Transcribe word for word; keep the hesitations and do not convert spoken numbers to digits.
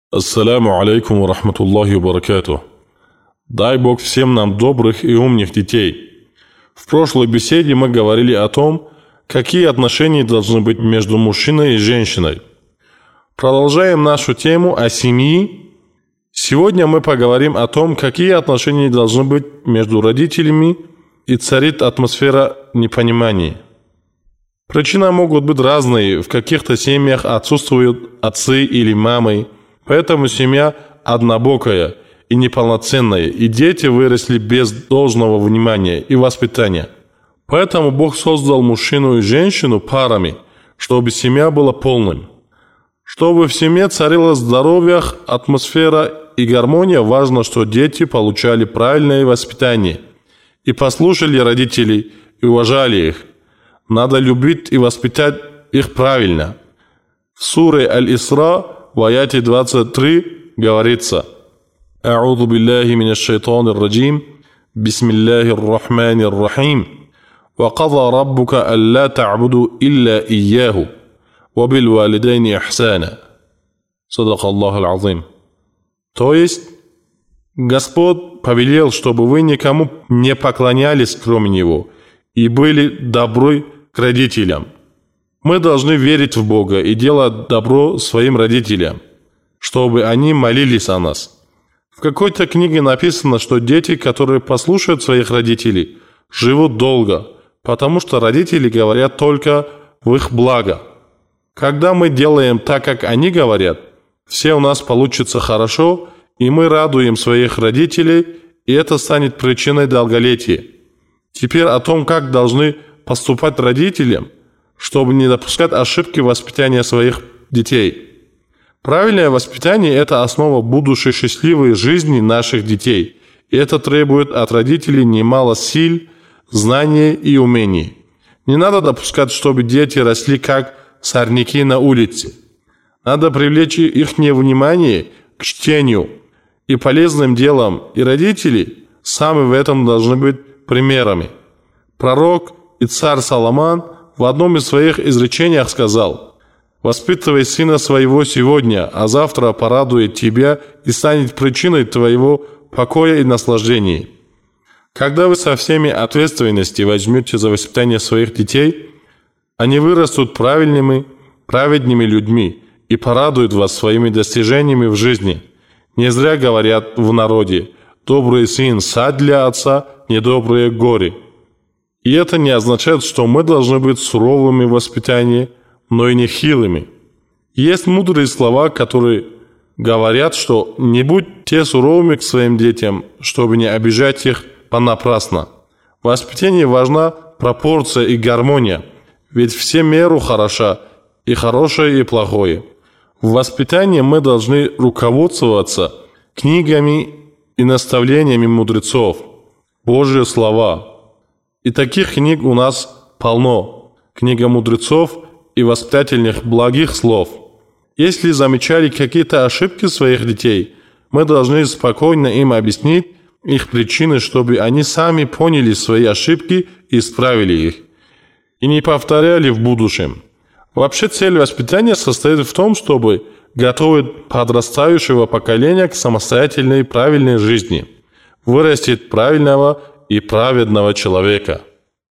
Ассаляму алейкум ва рахматуллахи ва баракатух. Дай Бог всем нам добрых и умных детей. В прошлой беседе мы говорили о том, какие отношения должны быть между мужчиной и женщиной. Продолжаем нашу тему о семье. Сегодня мы поговорим о том, какие отношения должны быть между родителями, и царит атмосфера непонимания. Причины могут быть разные. В каких-то семьях отсутствуют отцы или мамы, поэтому семья однобокая и неполноценная, и дети выросли без должного внимания и воспитания. Поэтому Бог создал мужчину и женщину парами, чтобы семья была полной. Чтобы в семье царило здоровье, атмосфера и гармония, важно, что дети получали правильное воспитание и послушали родителей и уважали их. Надо любить и воспитать их правильно. В суре Аль-Исра в аяте двадцать три говорится: «А'уду биллахи минаш шайтанир раджим, бисмиллахир рахманир рахим, ва қада раббука алла та'буду илля ияху, ва бил валидайни ихсана». Садака Аллаху аль-азим. То есть, Господь повелел, чтобы вы никому не поклонялись, кроме Него, и были добры к родителям. Мы должны верить в Бога и делать добро своим родителям, чтобы они молились о нас. В какой-то книге написано, что дети, которые послушают своих родителей, живут долго, потому что родители говорят только в их благо. Когда мы делаем так, как они говорят, все у нас получится хорошо, и мы радуем своих родителей, и это станет причиной долголетия. Теперь о том, как должны поступать родителям, чтобы не допускать ошибки в воспитании своих детей. Правильное воспитание – это основа будущей счастливой жизни наших детей, и это требует от родителей немало сил, знаний и умений. Не надо допускать, чтобы дети росли как сорняки на улице. Надо привлечь их внимание к чтению и полезным делам, и родители сами в этом должны быть примерами. Пророк и царь Соломон в одном из своих изречений сказал: «Воспитывай сына своего сегодня, а завтра порадует тебя и станет причиной твоего покоя и наслаждения». Когда вы со всеми ответственностью возьмете за воспитание своих детей, они вырастут правильными, праведными людьми и порадуют вас своими достижениями в жизни. Не зря говорят в народе: «Добрый сын – сад для отца, недоброе горе». И это не означает, что мы должны быть суровыми в воспитании, но и нехилыми. Есть мудрые слова, которые говорят, что не будьте суровыми к своим детям, чтобы не обижать их понапрасно. В воспитании важна пропорция и гармония, ведь все меру хороша, и хорошее, и плохое. В воспитании мы должны руководствоваться книгами и наставлениями мудрецов, Божьи слова. И таких книг у нас полно. Книга мудрецов и воспитательных благих слов. Если замечали какие-то ошибки своих детей, мы должны спокойно им объяснить их причины, чтобы они сами поняли свои ошибки и исправили их, и не повторяли в будущем. Вообще цель воспитания состоит в том, чтобы готовить подрастающего поколения к самостоятельной и правильной жизни, вырастить правильного и праведного человека.